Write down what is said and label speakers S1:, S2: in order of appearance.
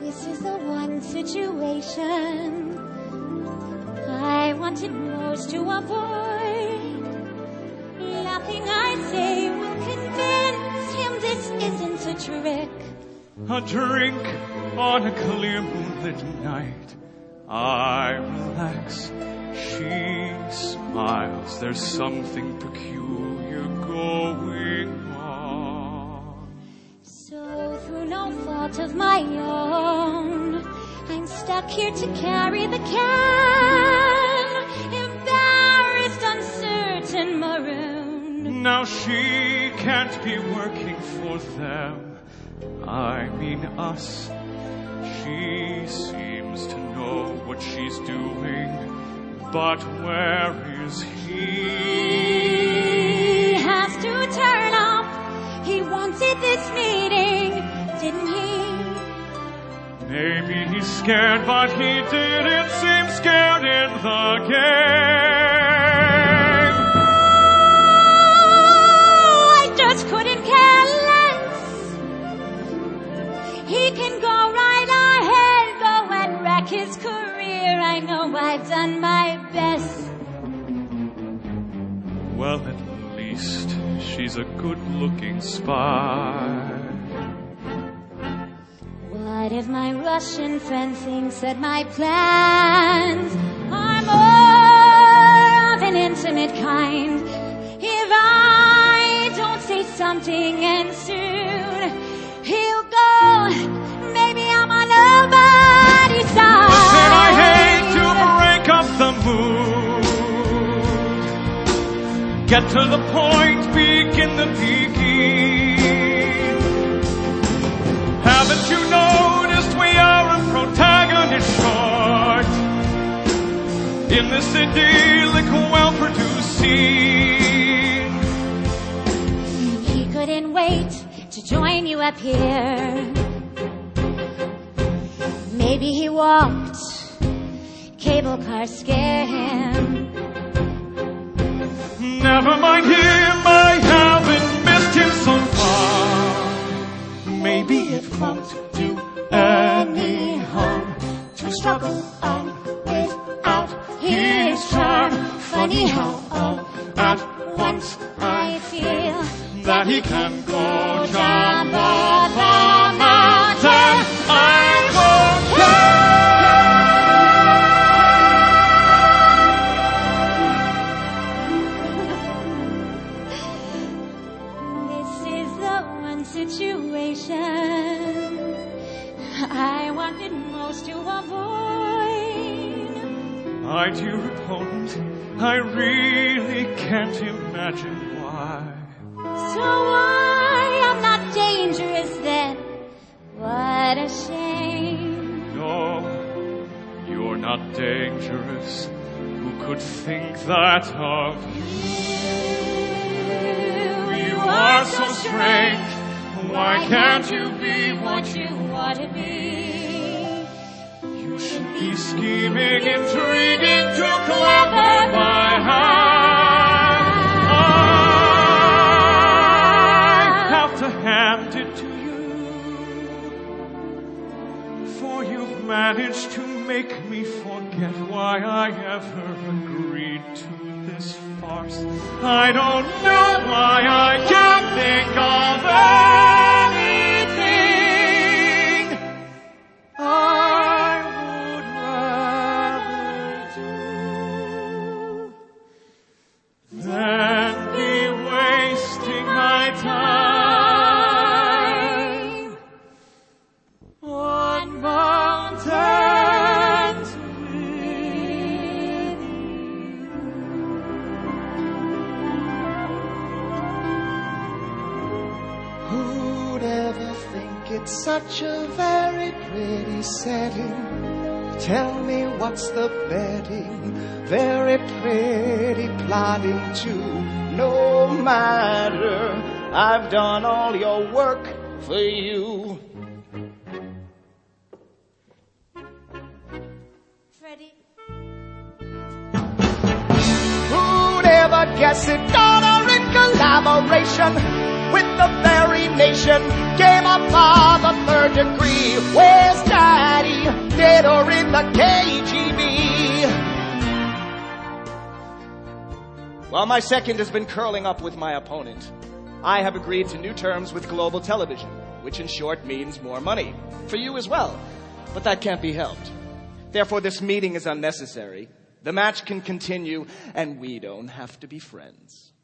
S1: This is the one situation I wanted most to avoid. Nothing I say will convince him this isn't a trick.
S2: A drink on a clear moonlit night. I relax. She smiles. There's something peculiar going on.
S1: So through no fault of my own, I'm stuck here to carry the can. Embarrassed, uncertain, maroon.
S2: Now she can't be working for them. I mean us. She seems to know what she's doing, but where is he?
S1: He has to turn up. He wanted this meeting, didn't he?
S2: Maybe he's scared, but he didn't seem scared in the game.
S1: Oh, I just couldn't care less. He can go right ahead, go and wreck his career. I know I've done my best.
S2: Well, at least she's a good-looking spy.
S1: What if my Russian friend thinks that my plans are more of an intimate kind? If I don't say something and soon he'll go, maybe I'm on nobody's side.
S2: Listen, I hate to break up the mood. Get to the point, begin the begin. Haven't you noticed we are a protagonist short in this idyllic, well-produced scene?
S1: He couldn't wait to join you up here. Maybe he walked, cable cars scare him.
S2: Never mind him, I haven't missed him so far. Maybe it won't do any harm to struggle on without his charm. Funny how all at once I feel that he can go jump off a mountain. I won't
S1: This is the one situation I wanted most to avoid.
S2: My dear opponent, I really can't imagine why.
S1: So why I'm not dangerous then? What a shame.
S2: No, you're not dangerous. Who could think that of
S1: You
S2: are so strange. Why can't you be
S1: what you want to be?
S2: You should be scheming, intriguing, too clever by hand. I have to hand it to you, for you've managed to make me forget why I ever agreed to this farce. I don't know why I can't think of anything I would rather do than be wasting my time on mountains with
S3: Who'd ever think it's such a very pretty setting? Tell me what's the betting? Very pretty plotting too. No matter, I've done all your work for you.
S1: Freddie.
S3: Who'd ever guess it? Daughter in collaboration with the very nation came up for the third third degree. Where's Daddy? Dead or in the KGB? While my second has been curling up with my opponent, I have agreed to new terms with Global Television, which in short means more money. For you as well. But that can't be helped. Therefore, this meeting is unnecessary. The match can continue, and we don't have to be friends.